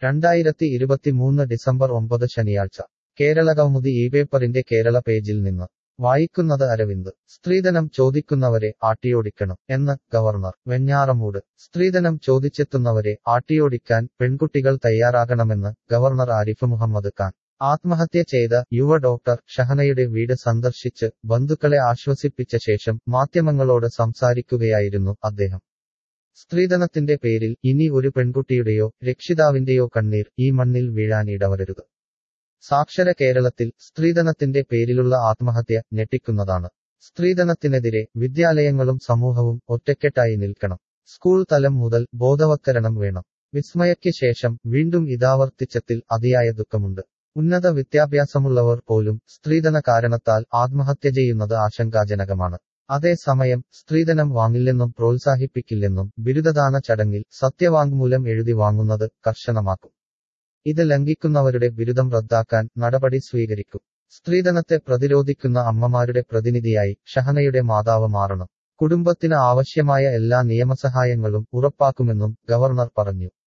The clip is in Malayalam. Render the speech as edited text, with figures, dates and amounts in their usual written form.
2023 ഡിസംബർ 9 ശനിയാഴ്ച കേരളകൗമുദി ഇപേപ്പറിന്റെ കേരള പേജിൽ നിന്ന് വായിക്കുന്നത് അരവിന്ദ്. സ്ത്രീധനം ചോദിക്കുന്നവരെ ആട്ടിയോടിക്കണം എന്ന് ഗവർണർ വെഞ്ഞാറമൂട്. സ്ത്രീധനം ചോദിച്ചെത്തുന്നവരെ ആട്ടിയോടിക്കാൻ പെൺകുട്ടികൾ തയ്യാറാകണമെന്ന് ഗവർണർ ആരിഫ് മുഹമ്മദ് ഖാൻ. ആത്മഹത്യ ചെയ്ത യുവ ഡോക്ടർ ഷഹനയുടെ വീട് സന്ദർശിച്ച് ബന്ധുക്കളെ ആശ്വസിപ്പിച്ച ശേഷം മാധ്യമങ്ങളോട് സംസാരിക്കുകയായിരുന്നു അദ്ദേഹം. സ്ത്രീധനത്തിന്റെ പേരിൽ ഇനി ഒരു പെൺകുട്ടിയുടെയോ രക്ഷിതാവിന്റെയോ കണ്ണീർ ഈ മണ്ണിൽ വീഴാൻ ഇടവരരുത്. സാക്ഷര കേരളത്തിൽ സ്ത്രീധനത്തിന്റെ പേരിലുള്ള ആത്മഹത്യ ഞെട്ടിക്കുന്നതാണ്. സ്ത്രീധനത്തിനെതിരെ വിദ്യാലയങ്ങളും സമൂഹവും ഒറ്റക്കെട്ടായി നിൽക്കണം. സ്കൂൾ തലം മുതൽ ബോധവത്കരണം വേണം. വിസ്മയയ്ക്ക് ശേഷം വീണ്ടും ഇതാവർത്തിച്ചതിൽ അതിയായ ദുഃഖമുണ്ട്. ഉന്നത വിദ്യാഭ്യാസമുള്ളവർ പോലും സ്ത്രീധന കാരണത്താൽ ആത്മഹത്യ ചെയ്യുന്നത് ആശങ്കാജനകമാണ്. അതേസമയം സ്ത്രീധനം വാങ്ങില്ലെന്നും പ്രോത്സാഹിപ്പിക്കില്ലെന്നും ബിരുദദാന ചടങ്ങിൽ സത്യവാങ്മൂലം എഴുതി വാങ്ങുന്നത് കർശനമാക്കും. ഇത് ലംഘിക്കുന്നവരുടെ ബിരുദം റദ്ദാക്കാൻ നടപടി സ്വീകരിക്കും. സ്ത്രീധനത്തെ പ്രതിരോധിക്കുന്ന അമ്മമാരുടെ പ്രതിനിധിയായി ഷഹനയുടെ മാതാവ് മാറണം. കുടുംബത്തിന് ആവശ്യമായ എല്ലാ നിയമസഹായങ്ങളും ഉറപ്പാക്കുമെന്നും ഗവർണർ പറഞ്ഞു.